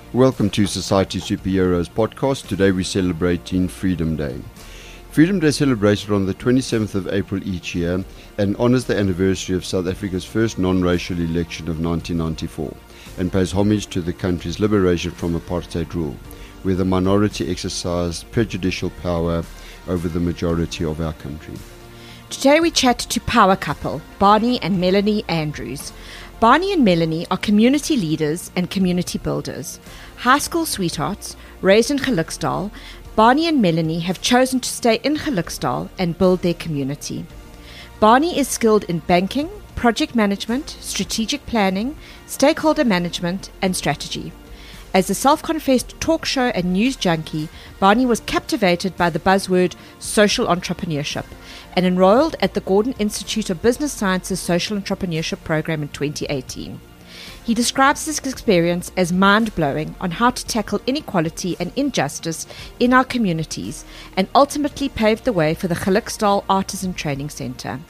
Welcome to Society Superheroes podcast. Today we're celebrating Freedom Day. Freedom Day is celebrated on the 27th of April each year and honours the anniversary of South Africa's first non-racial election of 1994 and pays homage to the country's liberation from apartheid rule, where the minority exercised prejudicial power over the majority of our country. Today we chat to power couple, Barney and Melanie Andrews. Barney and Melanie are community leaders and community builders. High school sweethearts, raised in Gelukstall, Barney and Melanie have chosen to stay in Gelukstall and build their community. Barney is skilled in banking, project management, strategic planning, stakeholder management, and strategy. As a self-confessed talk show and news junkie, Barney was captivated by the buzzword social entrepreneurship and enrolled at the Gordon Institute of Business Sciences Social Entrepreneurship Program in 2018. He describes his experience as mind-blowing on how to tackle inequality and injustice in our communities and ultimately paved the way for the Gelukstall Artisan Training Centre.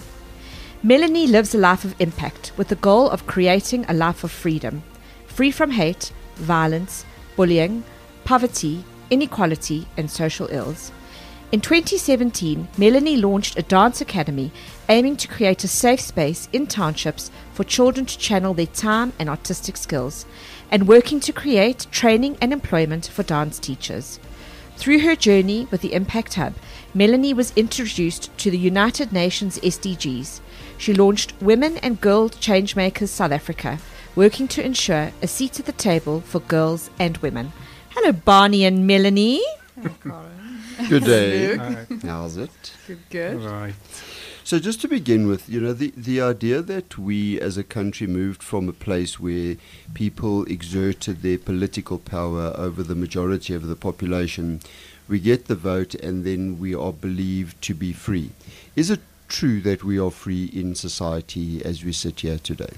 Melanie lives a life of impact with the goal of creating a life of freedom, free from hate, violence, bullying, poverty, inequality, and social ills. In 2017, Melanie launched a dance academy aiming to create a safe space in townships for children to channel their time and artistic skills, and working to create training and employment for dance teachers. Through her journey with the Impact Hub, Melanie was introduced to the United Nations SDGs. She launched Women and Girl Changemakers South Africa, working to ensure a seat at the table for girls and women. Hello, Barney and Melanie. Hi, Karen. Good day. Hi. How's it? Good. Right. So just to begin with, the idea that we as a country moved from a place where people exerted their political power over the majority of the population, we get the vote and then we are believed to be free. Is it true that we are free in society as we sit here today?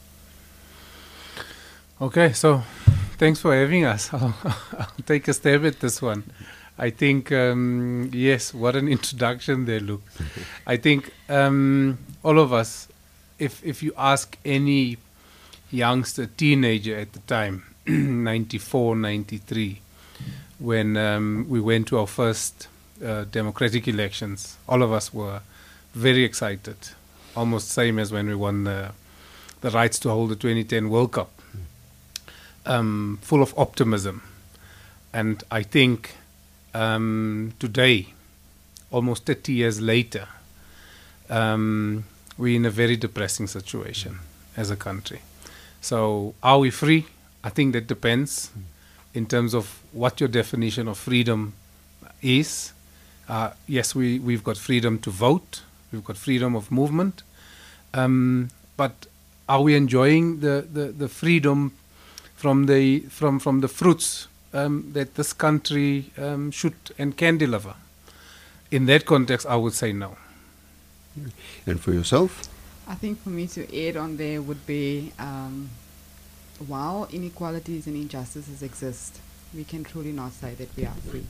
Okay, so thanks for having us. I'll take a stab at this one. I think, yes, what an introduction there, Luke. I think all of us, if you ask any youngster, teenager at the time, 94, 93, when we went to our first democratic elections, all of us were very excited, almost same as when we won the rights to hold the 2010 World Cup, full of optimism. And I think today, almost 30 years later, we're in a very depressing situation as a country. So are we free? I think that depends in terms of what your definition of freedom is. Yes, we've got freedom to vote. We've got freedom of movement. But are we enjoying the freedom from the fruits that this country should and can deliver? In that context, I would say no. And for yourself? I think for me to add on there would be, while inequalities and injustices exist, we can truly not say that we are free.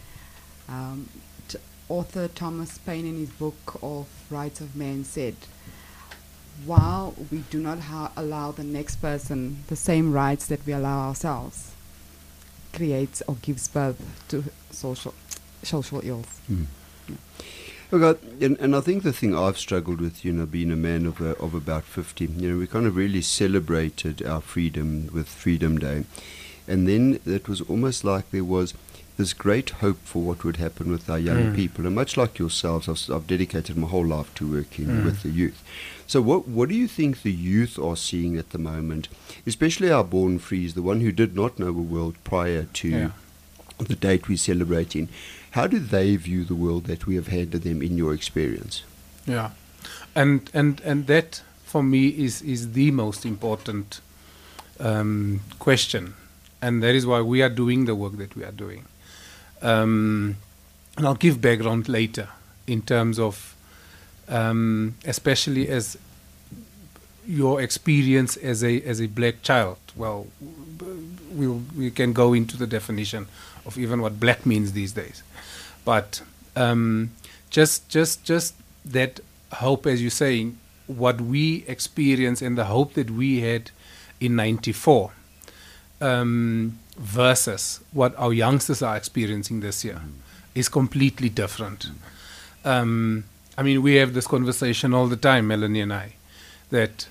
Author Thomas Paine, in his book of Rights of Man, said, while we do not allow the next person the same rights that we allow ourselves, creates or gives birth to social ills. Okay, and I think the thing I've struggled with, being a man of about 50, we kind of really celebrated our freedom with Freedom Day. And then it was almost like there was this great hope for what would happen with our young people. And much like yourselves, I've dedicated my whole life to working with the youth. So what do you think the youth are seeing at the moment, especially our born frees, the one who did not know a world prior to the date we're celebrating? How do they view the world that we have handed them in your experience? Yeah, and that for me is the most important question, and that is why we are doing the work that we are doing. And I'll give background later in terms of especially as your experience as a black child. Well, we can go into the definition of even what black means these days, but just that hope, as you're saying, what we experienced and the hope that we had in '94 versus what our youngsters are experiencing this year is completely different. I mean, we have this conversation all the time, Melanie and I, that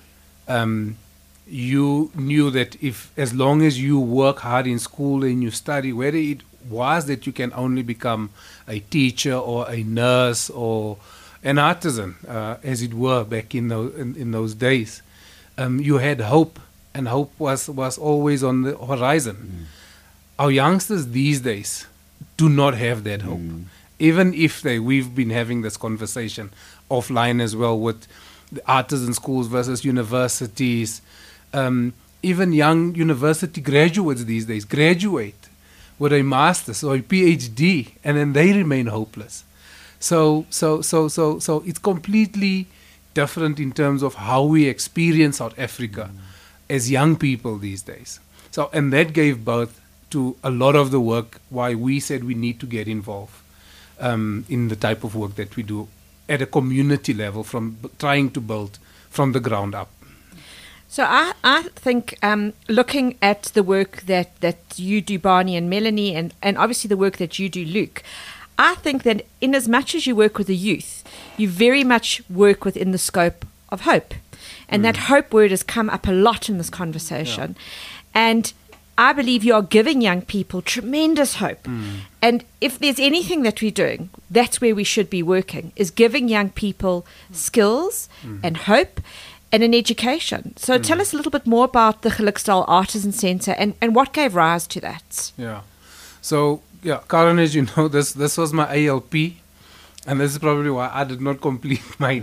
you knew that if, as long as you work hard in school and you study, whether it was that you can only become a teacher or a nurse or an artisan, as it were, back in those days, you had hope, and hope was always on the horizon. Our youngsters these days do not have that hope. Even if we've been having this conversation offline as well with the artisan schools versus universities. Even young university graduates these days graduate with a master's or a PhD, and then they remain hopeless. So it's completely different in terms of how we experience South Africa as young people these days. So, and that gave birth to a lot of the work why we said we need to get involved in the type of work that we do at a community level, from trying to build from the ground up. So I think looking at the work that you do, Barney and Melanie, and obviously the work that you do, Luke, I think that in as much as you work with the youth, you very much work within the scope of hope. And that hope word has come up a lot in this conversation. Yeah. And I believe you are giving young people tremendous hope. And if there's anything that we're doing, that's where we should be working, is giving young people skills and hope and an education. So tell us a little bit more about the Gelukdal Artisan Centre and what gave rise to that. Yeah. So, Karen, as you know, this was my ALP, and this is probably why I did not complete my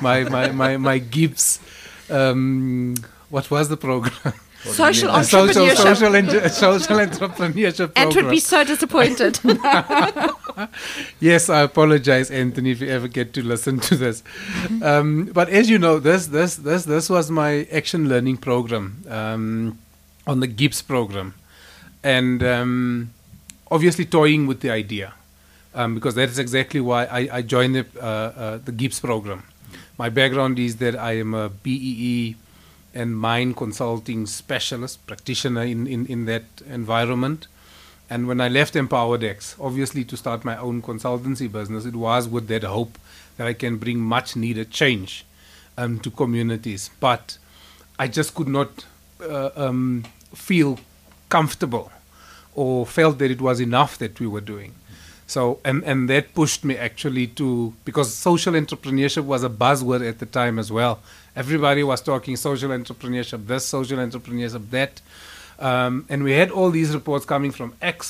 GIBS. What was the program? Social entrepreneurship. Social entrepreneurship program. And would be so disappointed. Yes, I apologize, Anthony, if you ever get to listen to this. But as you know, this was my action learning program on the GIBS program, and obviously toying with the idea, because that is exactly why I joined the GIBS program. My background is that I am a BEE and mine consulting specialist, practitioner in that environment. And when I left EmpowerDex, obviously to start my own consultancy business, it was with that hope that I can bring much needed change to communities. But I just could not feel comfortable or felt that it was enough that we were doing. So, and that pushed me actually to, because social entrepreneurship was a buzzword at the time as well. Everybody was talking social entrepreneurship, this, social entrepreneurship, that. And we had all these reports coming from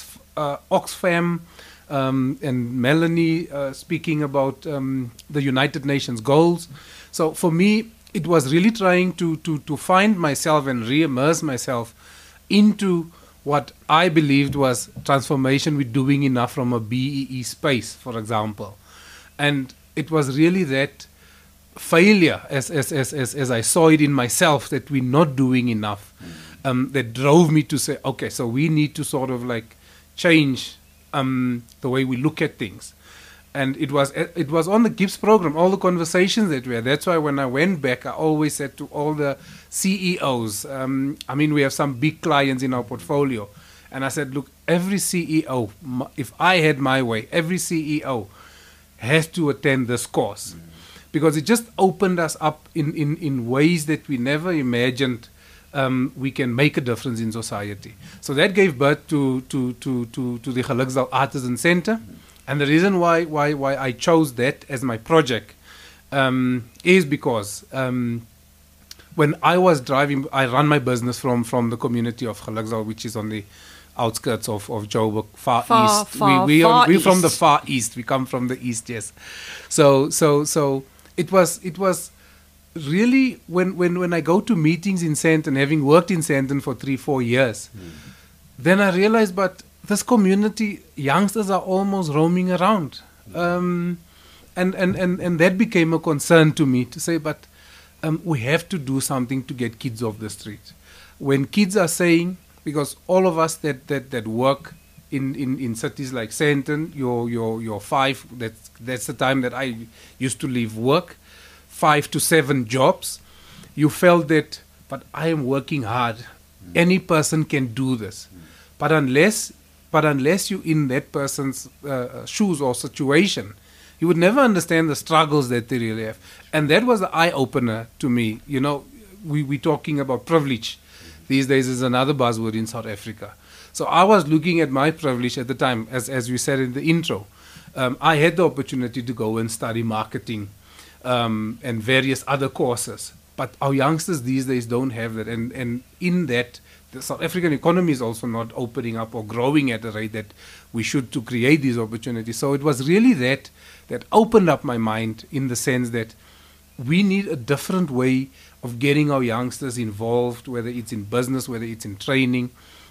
Oxfam and Melanie speaking about the United Nations goals. So for me, it was really trying to find myself and re-immerse myself into what I believed was transformation with doing enough from a BEE space, for example. And it was really that failure, as I saw it in myself, that we're not doing enough, that drove me to say, okay, so we need to sort of like change the way we look at things. And it was on the GIBS program, all the conversations that we had. That's why when I went back, I always said to all the CEOs, I mean, we have some big clients in our portfolio. And I said, look, every CEO, if I had my way, every CEO has to attend this course. Because it just opened us up in ways that we never imagined we can make a difference in society. So that gave birth to the Gelukdal Artisan Centre. And the reason why I chose that as my project is because when I was driving, I run my business from the community of Gelukdal, which is on the outskirts of Joburg, far east. We're from the far east. We come from the east, yes. So it was really when I go to meetings in Sandton, having worked in Sandton for 3-4 years, then I realized, but this community, youngsters are almost roaming around. And that became a concern to me to say, but we have to do something to get kids off the street. When kids are saying, because all of us that work in cities like Sandton, your 5, that's the time that I used to leave work, 5 to 7 jobs, you felt that, but I am working hard. Any person can do this. But unless you're in that person's shoes or situation, you would never understand the struggles that they really have. And that was the eye-opener to me. You know, we're talking about privilege. These days is another buzzword in South Africa. So I was looking at my privilege at the time, as we said in the intro. I had the opportunity to go and study marketing and various other courses. But our youngsters these days don't have that. And in that, the South African economy is also not opening up or growing at the rate that we should to create these opportunities. So it was really that opened up my mind in the sense that we need a different way of getting our youngsters involved, whether it's in business, whether it's in training,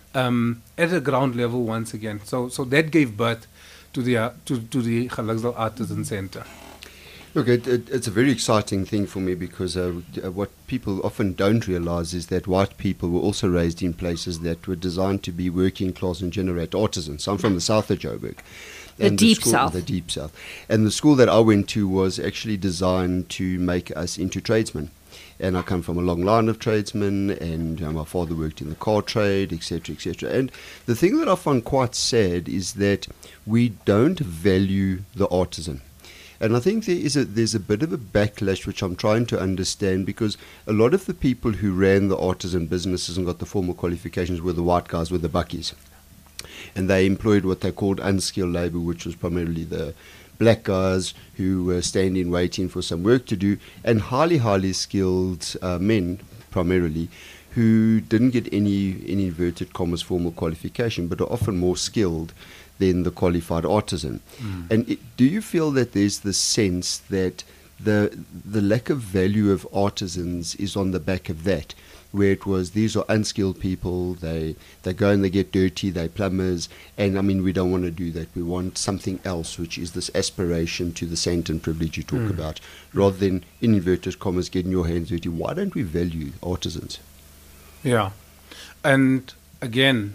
at a ground level once again. So that gave birth to the Gelukdal Artisan Center. Look, it's a very exciting thing for me because what people often don't realize is that white people were also raised in places that were designed to be working class and generate artisans. I'm from the south of Joburg. The deep south. And the school that I went to was actually designed to make us into tradesmen. And I come from a long line of tradesmen, and my father worked in the car trade, etc., etc. And the thing that I find quite sad is that we don't value the artisan. And I think there's a bit of a backlash which I'm trying to understand, because a lot of the people who ran the artisan businesses and got the formal qualifications were the white guys, were the buckies. And they employed what they called unskilled labor, which was primarily the black guys who were standing waiting for some work to do, and highly skilled men primarily, who didn't get any, in inverted commas, formal qualification, but are often more skilled than the qualified artisan. And do you feel that there's the sense that the lack of value of artisans is on the back of that, where it was these are unskilled people, they go and they get dirty, they're plumbers, and I mean we don't want to do that. We want something else, which is this aspiration to the saint and privilege you talk about, rather than, in inverted commas, getting your hands dirty. Why don't we value artisans? Yeah, and again,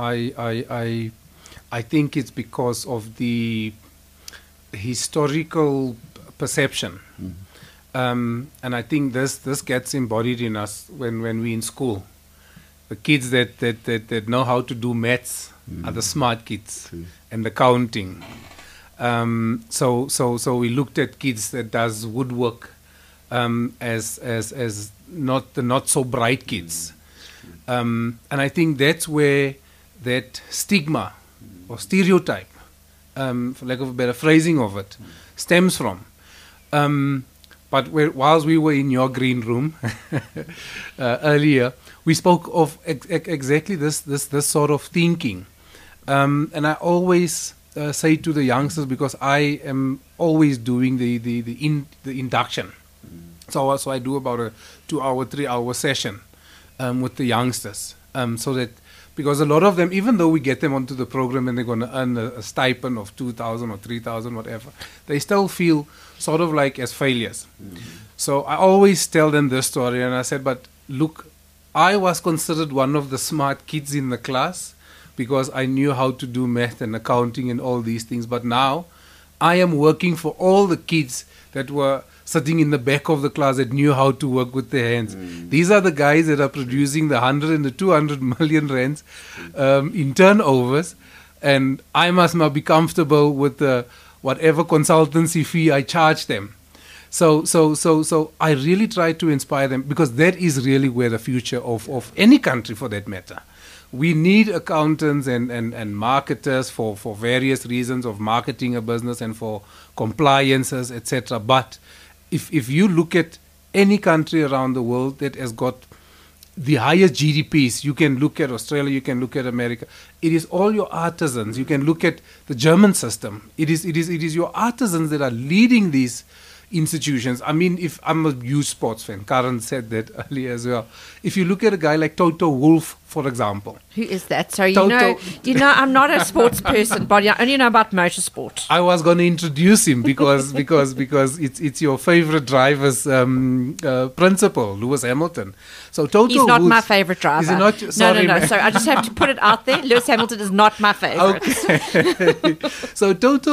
I think it's because of the historical perception. And I think this gets embodied in us when we're in school. The kids that know how to do maths are the smart kids, and the counting. So we looked at kids that does woodwork as not the not so bright kids. And I think that's where that stigma or stereotype, for lack of a better phrasing of it, stems from. But whilst we were in your green room earlier, we spoke of exactly this sort of thinking. And I always say to the youngsters, because I am always doing the induction. So I do about a 2-hour, 3-hour session with the youngsters. So that, because a lot of them, even though we get them onto the program and they're going to earn a stipend of 2,000 or 3,000, whatever, they still feel sort of like as failures. So I always tell them this story, and I said, but look, I was considered one of the smart kids in the class because I knew how to do math and accounting and all these things. But now I am working for all the kids that were sitting in the back of the class that knew how to work with their hands. These are the guys that are producing the 100 and the 200 million rands in turnovers, and I must now be comfortable with the whatever consultancy fee I charge them. So I really try to inspire them, because that is really where the future of any country, for that matter. We need accountants and marketers for various reasons of marketing a business and for compliances, etc. But if you look at any country around the world that has got the highest GDPs, you can look at Australia, you can look at America. It is all your artisans. You can look at the German system. It is your artisans that are leading these institutions. I mean, if I'm a huge sports fan, Karen said that earlier as well. If you look at a guy like Toto Wolff, for example. Who is that? So you know, I'm not a sports person, but I only know about motorsport. I was going to introduce him because it's your favorite driver's principal, Lewis Hamilton. So Toto He's not Wolff, my favorite driver. Is he not? Sorry, No. So I just have to put it out there. Lewis Hamilton is not my favorite. Okay. So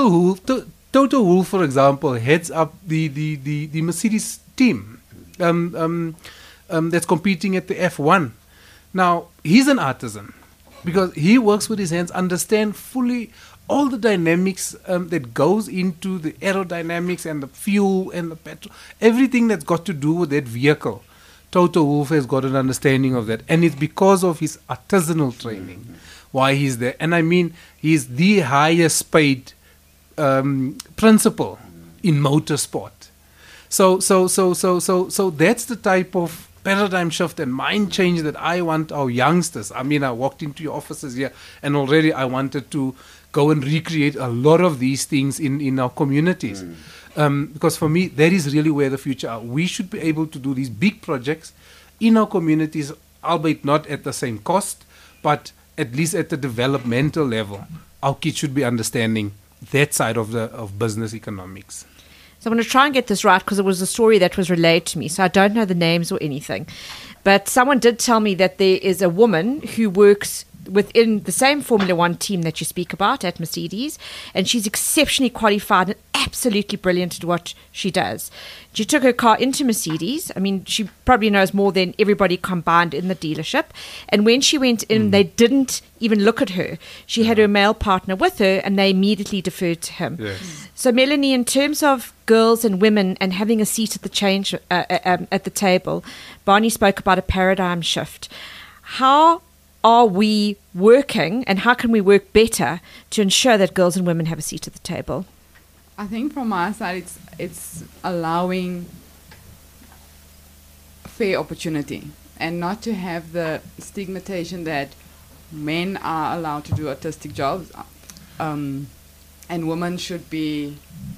Toto Wolff, for example, heads up the Mercedes team that's competing at the F1. Now, he's an artisan. because he works with his hands, understand fully all the dynamics that goes into the aerodynamics and the fuel and the petrol, everything that's got to do with that vehicle. Toto Wolff has got an understanding of that, and it's because of his artisanal training why he's there. And I mean, he's the highest paid principal in motorsport. So that's the type of paradigm shift and mind change that I want our youngsters. I mean, I walked into your offices here, and already I wanted to go and recreate a lot of these things in our communities. Because for me, that is really where the future are. We should be able to do these big projects in our communities, albeit not at the same cost, but at least at the developmental level. Our kids should be understanding that side of business economics. So I'm going to try and get this right because it was a story that was relayed to me. So I don't know the names or anything. But someone did tell me that there is a woman who works within the same Formula One team that you speak about at Mercedes, and she's exceptionally qualified and absolutely brilliant at what she does. She took her car into Mercedes. I mean, she probably knows more than everybody combined in the dealership. And when she went in, they didn't even look at her. She had her male partner with her, and they immediately deferred to him. Yes. So, Melanie, in terms of girls and women and having a seat at the at the table, Barney spoke about a paradigm shift. How are we working, and how can we work better to ensure that girls and women have a seat at the table? I think from our side, it's allowing fair opportunity and not to have the stigmatization that men are allowed to do artistic jobs and women should be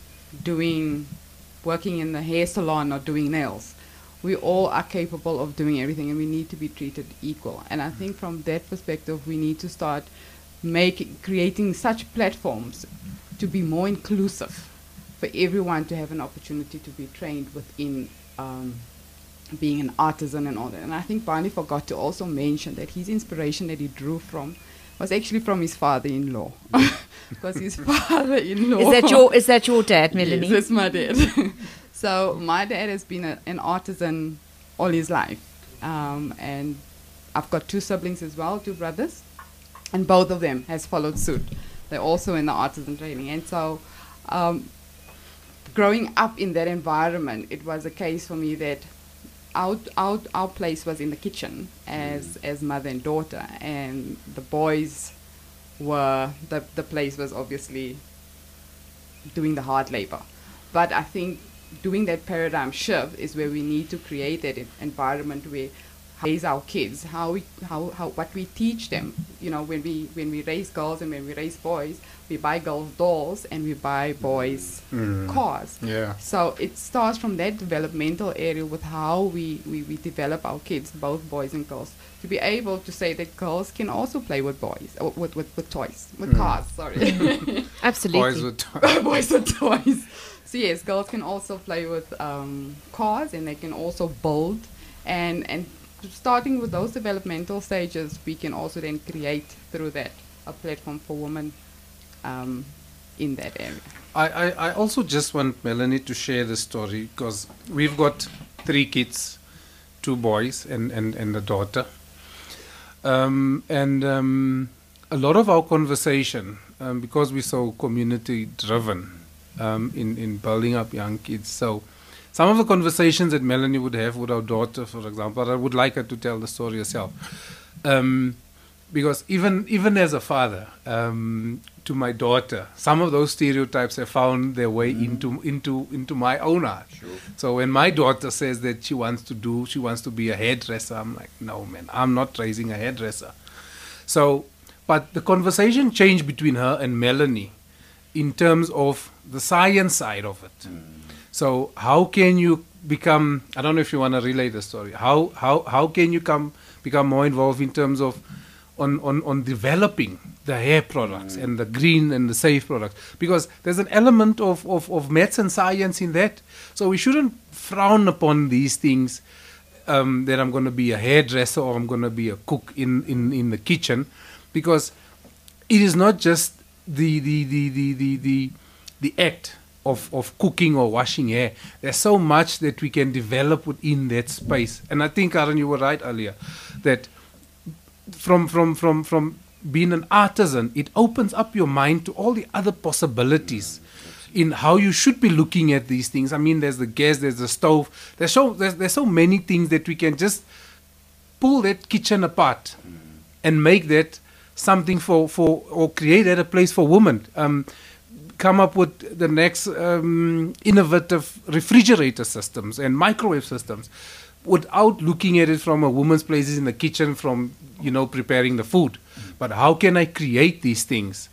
working in the hair salon or doing nails. We all are capable of doing everything, and we need to be treated equal. And I think from that perspective, we need to start creating such platforms to be more inclusive for everyone to have an opportunity to be trained within being an artisan and all that. And I think Barney forgot to also mention that his inspiration that he drew from was actually from his father-in-law. Because his father-in-law... Is that your dad, Melanie? Yes, that's my dad. So my dad has been an artisan all his life. And I've got 2 siblings as well, 2 brothers. And both of them has followed suit. They're also in the artisan training. And so growing up in that environment, it was a case for me that our place was in the kitchen as mother and daughter. And the boys were, the place was obviously doing the hard labor. But I think doing that paradigm shift is where we need to create that environment where raise our kids, what we teach them. You know, when we raise girls and when we raise boys, we buy girls dolls and we buy boys cars. Yeah. So it starts from that developmental area with how we develop our kids, both boys and girls, to be able to say that girls can also play with boys, or with toys, with cars. Sorry. Absolutely. Boys with toys. Boys with toys. So yes, girls can also play with cars, and they can also build, and starting with those developmental stages, we can also then create through that a platform for women in that area. I also just want Melanie to share the story, because we've got 3 kids, 2 boys and a daughter. A lot of our conversation, because we're so community driven, in building up young kids. So some of the conversations that Melanie would have with our daughter, for example, I would like her to tell the story herself. Because even as a father, to my daughter, some of those stereotypes have found their way into my own heart. Sure. So when my daughter says that she wants to be a hairdresser, I'm like, no man, I'm not raising a hairdresser. So, but the conversation changed between her and Melanie in terms of the science side of it. So how can you become, I don't know if you want to relay the story, how can you become more involved in terms of on developing the hair products and the green and the safe products? Because there's an element of maths and science in that. So we shouldn't frown upon these things, that I'm going to be a hairdresser or I'm going to be a cook in the kitchen, because it is not just the act of cooking or washing hair. There's so much that we can develop within that space. And I think, Aaron, you were right earlier, that from being an artisan, it opens up your mind to all the other possibilities in how you should be looking at these things. I mean, there's the gas, there's the stove, there's so many things that we can just pull that kitchen apart and make that something or create that a place for women. Come up with the next innovative refrigerator systems and microwave systems without looking at it from a woman's place in the kitchen, from preparing the food. But how can I create these things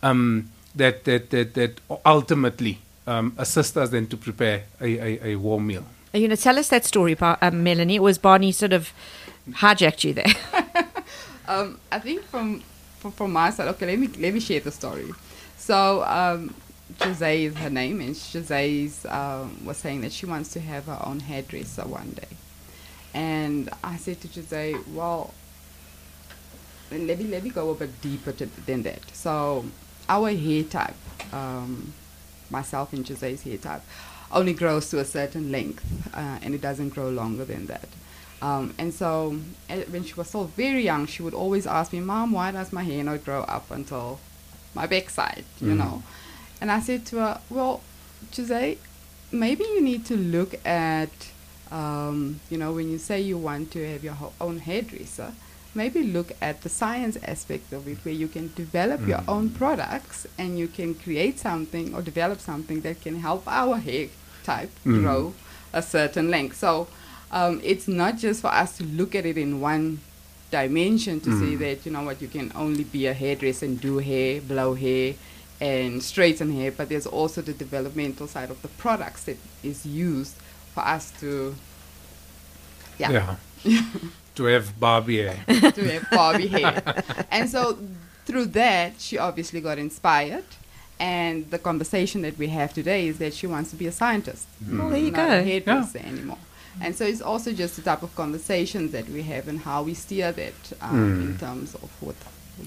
that ultimately assist us then to prepare a warm meal? Tell us that story, Melanie. It was Barney sort of hijacked you there. I think from my side, okay, let me share the story. So Jose is her name, and Jose was saying that she wants to have her own hairdresser one day. And I said to Jose, well, let me go a bit deeper than that. So our hair type, myself and Jose's hair type, only grows to a certain length, and it doesn't grow longer than that. And so when she was still very young, she would always ask me, Mom, why does my hair not grow up until my backside, you know? And I said to her, well, Jose, maybe you need to look at, when you say you want to have your own hairdresser, maybe look at the science aspect of it, where you can develop your own products and you can create something or develop something that can help our hair type grow a certain length. So it's not just for us to look at it in one dimension to say that, you can only be a hairdresser and do hair, blow hair, and straighten hair, but there's also the developmental side of the products that is used for us to, to have Barbie hair. to have Barbie hair. And so through that, she obviously got inspired. And the conversation that we have today is that she wants to be a scientist. Well, there you not go. a hairdresser anymore. And so it's also just the type of conversations that we have and how we steer that in terms of what.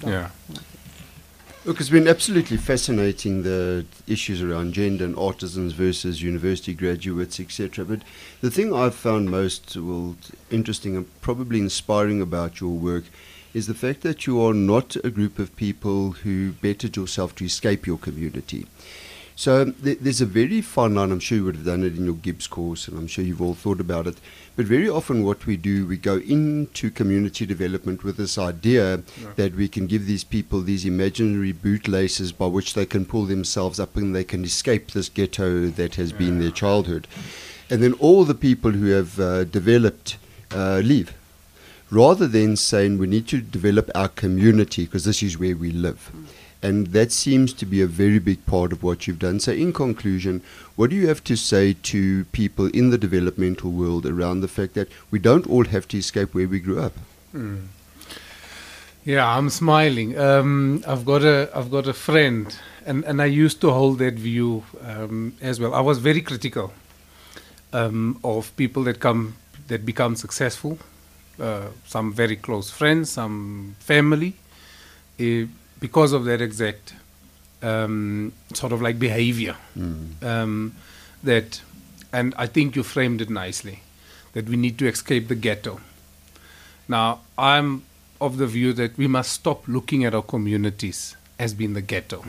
Look, it's been absolutely fascinating, the issues around gender and artisans versus university graduates, etc. But the thing I've found most interesting and probably inspiring about your work is the fact that you are not a group of people who bettered yourself to escape your community. So there's a very fine line. I'm sure you would have done it in your Gibbs course, and I'm sure you've all thought about it. But very often what we do, we go into community development with this idea that we can give these people these imaginary bootlaces by which they can pull themselves up and they can escape this ghetto that has been their childhood. And then all the people who have developed leave, rather than saying we need to develop our community because this is where we live. And that seems to be a very big part of what you've done. So in conclusion, what do you have to say to people in the developmental world around the fact that we don't all have to escape where we grew up? Yeah, I'm smiling. I've got a friend, and I used to hold that view as well. I was very critical of people that become successful. Some very close friends, some family. Because of that exact sort of like behavior that, and I think you framed it nicely, that we need to escape the ghetto. Now, I'm of the view that we must stop looking at our communities as being the ghetto,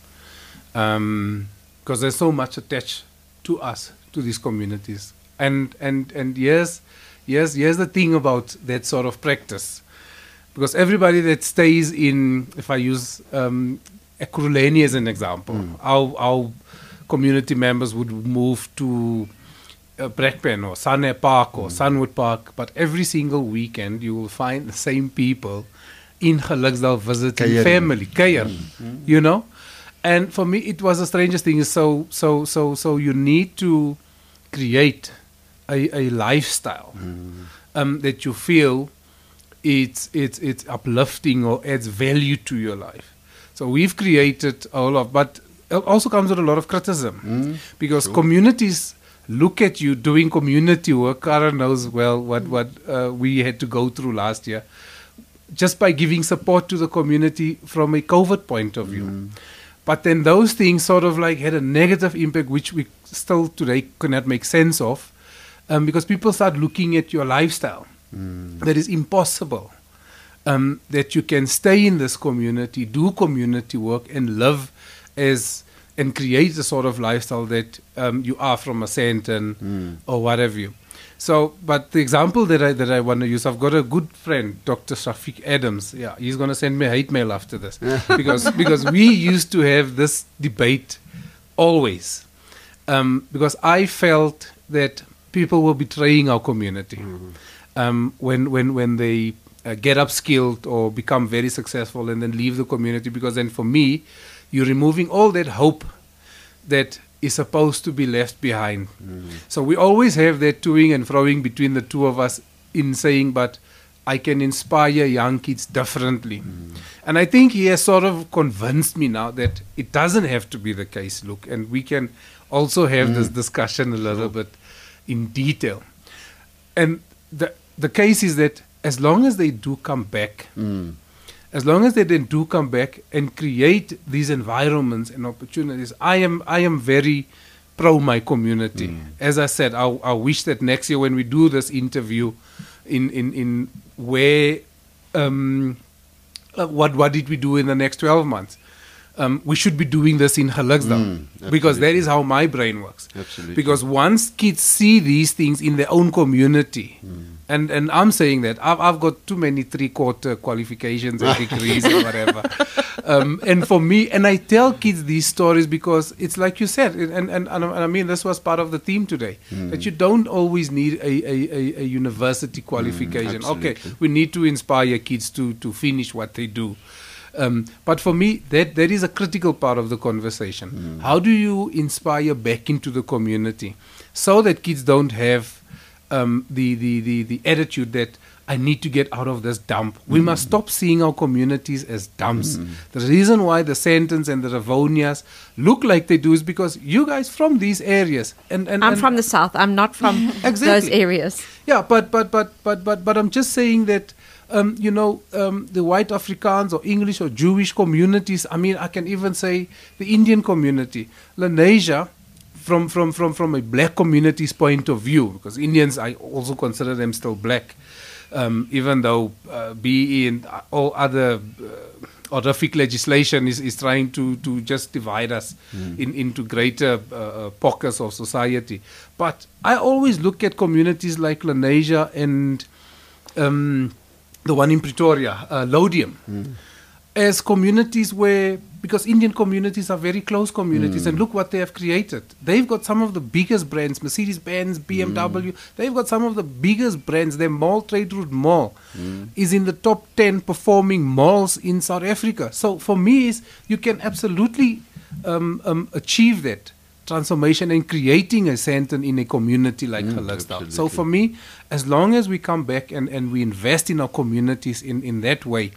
because there's so much attached to us, to these communities. And here's the thing about that sort of practice. Because everybody that stays in, if I use Ekurhuleni as an example, our community members would move to Brakpan or Sunny Park or Sunwood Park, but every single weekend you will find the same people in Geluksdal visiting family, Kuier, And for me, it was the strangest thing. So you need to create a lifestyle that you feel it's uplifting or adds value to your life. So we've created a lot, but it also comes with a lot of criticism because communities look at you doing community work. Karen knows well what we had to go through last year just by giving support to the community from a COVID point of view. But then those things sort of like had a negative impact, which we still today cannot make sense of, because people start looking at your lifestyle. That is impossible. that you can stay in this community, do community work, and live and create the sort of lifestyle that you are from a Sandton or what have you. So, but the example that I want to use, I've got a good friend, Dr. Shafiq Adams. Yeah, he's going to send me hate mail after this because we used to have this debate always. Because I felt that people were betraying our community when they get upskilled or become very successful and then leave the community. Because then for me, you're removing all that hope that is supposed to be left behind. So we always have that toing and froing between the two of us in saying, but I can inspire young kids differently. And I think he has sort of convinced me now that it doesn't have to be the case, Luke, and we can also have this discussion a little bit in detail. And the case is that as long as they do come back, as long as they then do come back and create these environments and opportunities, I am very pro my community. As I said, I wish that next year when we do this interview in where what did we do in the next 12 months? We should be doing this in Gelukdal because that is how my brain works. Absolutely. Because once kids see these things in their own community, and I'm saying that I've got too many 3/4 qualifications and degrees or whatever, and for me, and I tell kids these stories because it's like you said, and I mean this was part of the theme today, that you don't always need a university qualification. Okay, we need to inspire kids to finish what they do. But for me, that is a critical part of the conversation. How do you inspire back into the community so that kids don't have the attitude that I need to get out of this dump? We must stop seeing our communities as dumps. The reason why the Sandtons and the Ravonias look like they do is because you guys from these areas. And I'm from the south. I'm not from those areas. Yeah, but I'm just saying that. The white Afrikaans or English or Jewish communities, I mean, I can even say the Indian community, Lenasia, from a black community's point of view, because Indians, I also consider them still black, even though BE and all other horrific legislation is trying to just divide us into greater pockets of society. But I always look at communities like Lenasia and the one in Pretoria, Lodium, as communities where, because Indian communities are very close communities, and look what they have created. They've got some of the biggest brands, Mercedes-Benz, BMW, they've got some of the biggest brands. Their mall, Trade Route Mall, is in the top 10 performing malls in South Africa. So for me, you can absolutely achieve that transformation and creating a Sandton in a community like Gelukdal. So for me, as long as we come back and we invest in our communities in that way,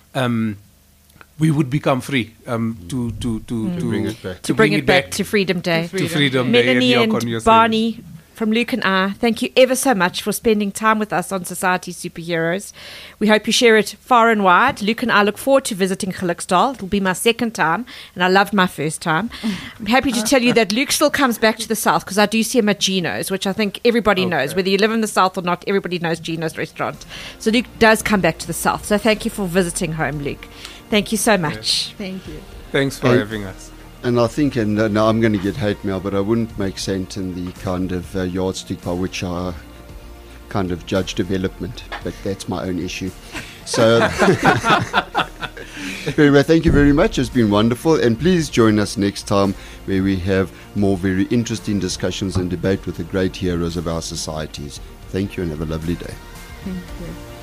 we would become free to bring it back. To Freedom Day. To Freedom Day. Melanie and Barney from Luke and I, thank you ever so much for spending time with us on Society Superheroes. We hope you share it far and wide. Luke and I look forward to visiting Gelukdal. It'll be my second time, and I loved my first time. I'm happy to tell you that Luke still comes back to the south because I do see him at Gino's, which I think everybody knows. Whether you live in the south or not, everybody knows Gino's restaurant. So Luke does come back to the south. So thank you for visiting home, Luke. Thank you so much. Thank you. Thanks for having us. And I think, and now I'm going to get hate mail, but I wouldn't make Sandton the kind of yardstick by which I kind of judge development. But that's my own issue. So, anyway, thank you very much. It's been wonderful. And please join us next time where we have more very interesting discussions and debate with the great heroes of our societies. Thank you and have a lovely day. Thank you.